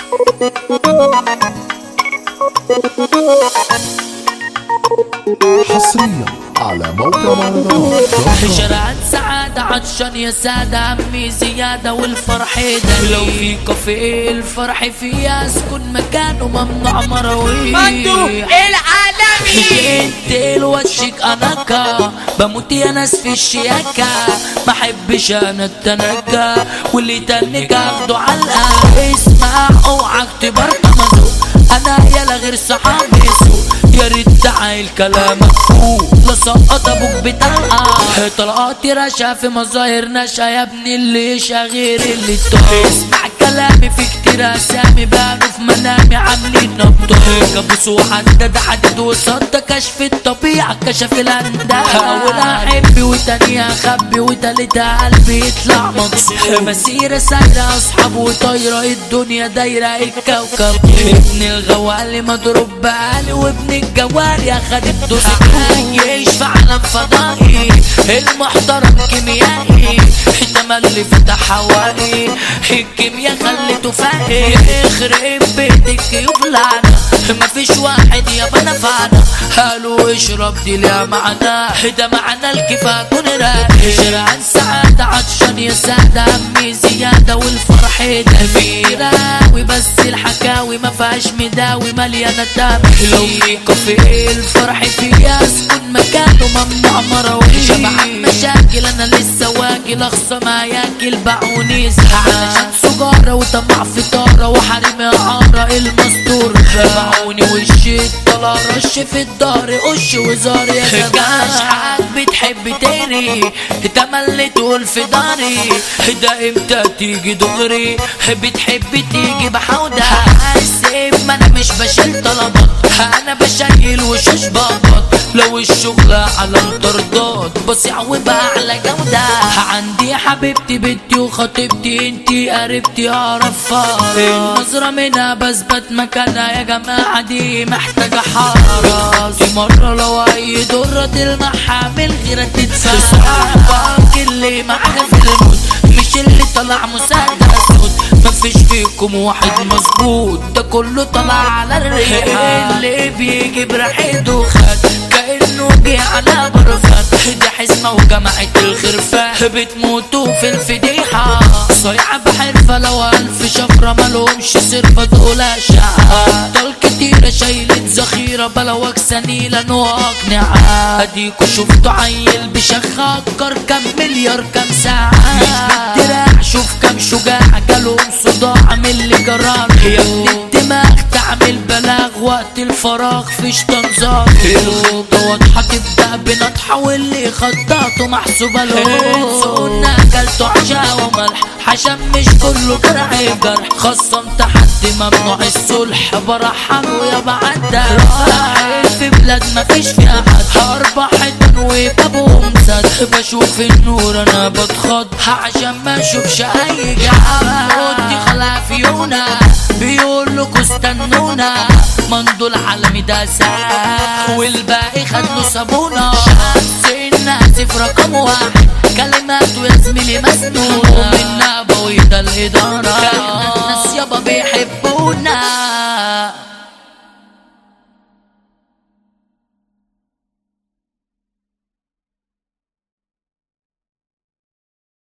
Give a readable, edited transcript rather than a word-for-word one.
حصريا على موقع مهرجانات. شرعت سعادة عطشان يا سادة عمي زيادة والفرح ده لو في كافيه الفرح فيه اسكن مكانه ممنوع مراويح مندو العالمي انت وشك اناكا بموت يا ناس في الشياكة ما احبش انا التنكة واللي تنك اخده علقة اسمع اوعك تبرطمزو انا يلا غير صحابي سوق يا ريت تعايل كلامك فوق لسقط ابوك بطلقة طلقاتي رشا في مظاهر نشا يا ابني اللي غير اللي تقول اسمع كلامي في كتير اسامي بانوا في منامي عاملين نبض كابوس وحدد حدد وصد كشف الطبيعة كشف الانداد اول احب وتاني اخبي وتالتها قلبي يطلع مكسور مسيرة سايرة اصحاب وطايرة الدنيا دايرة الكوكب ابن الغوالي مضروب بقالي وابن الجواري اخد الدوس عايش في عالم فضائي المحترم كيميائي تملي فتح هوائي الكيميا خليته فاقي يخرب بيتك يبلعنا مفيش واحد يابا نفعنا قالوا اشرب دي ليها معنى ده معنى الكفاية كون راقي شرعان سعادة عطشان يا سادة عمي زيادة والفرح ده فيراوي بس الحكاوي ما فيهاش مداوي مليانة تابع لو في كافيه الفرح فيه اسكن مكانه ممنوع مراويح شبع مشاكل انا لسه واكل اخصى ما ياكل باعوني علشان سجارة وطمع في طارة وحريم عارة المستور باعوني وشي طلع رش في الدار قش وزار يا زمان بتحب تاني تملي تقول في داري ده امتى تيجي دغري بتحب تيجي بحودة حاسب ما انا مش بشيل طلبات انا بشيل وشوش بابط لو الشغل على الطردات بصيع وبأعلى جودة عندي حبيبتي بنتي وخطيبتي انتي قريبتي اعرف النظرة منها بثبت مكانها يا جماعة دي محتاجة حرس دي مرة لو اي درة تلمحها من غيرها تدفع صاحبك اللي معانا في الموت مش اللي طلع مسدس مفيش فيكم واحد مظبوط ده كله طلع على الريق اللي بيجي بريحته خد كأنه جه على برفان ده حزمة وجماعة الخرفان بتموتوا في الفضيحة صيعة بحرفة لو ألف شفرة مالهمش صرفة دول أشعة طال كتيرة شايلة ذخيرة بلوك سنيلة وأقنعة أديكوا شفتوا عيل بشخكر كام مليار كام ساعة مش بالدراع شوف كام شجاع جالهم صداع من اللي جرار يا ابن الدماغ تعمل بلاغ وقت الفراغ فيش تنظار الخطة واضحة تبدأ بنطحة واللي خطاته محسوبة له سقنا اكلته عشاء وملح عشان مش كله جرح جرح خصمت حد ممنوع الصلح برحمه يا بعدى راحل في بلاد مفيش فيها حد اربع حيطان وبابهم سد بشوف النور انا بتخض عشان ما اشوفش اي جعان ودي خلافيونا بيقول لكوا استنونا مندو العالمي ده ساق والباقي خدلو صابونا شمس الناسف رقم واحد كلماته يا زميلي مسنونة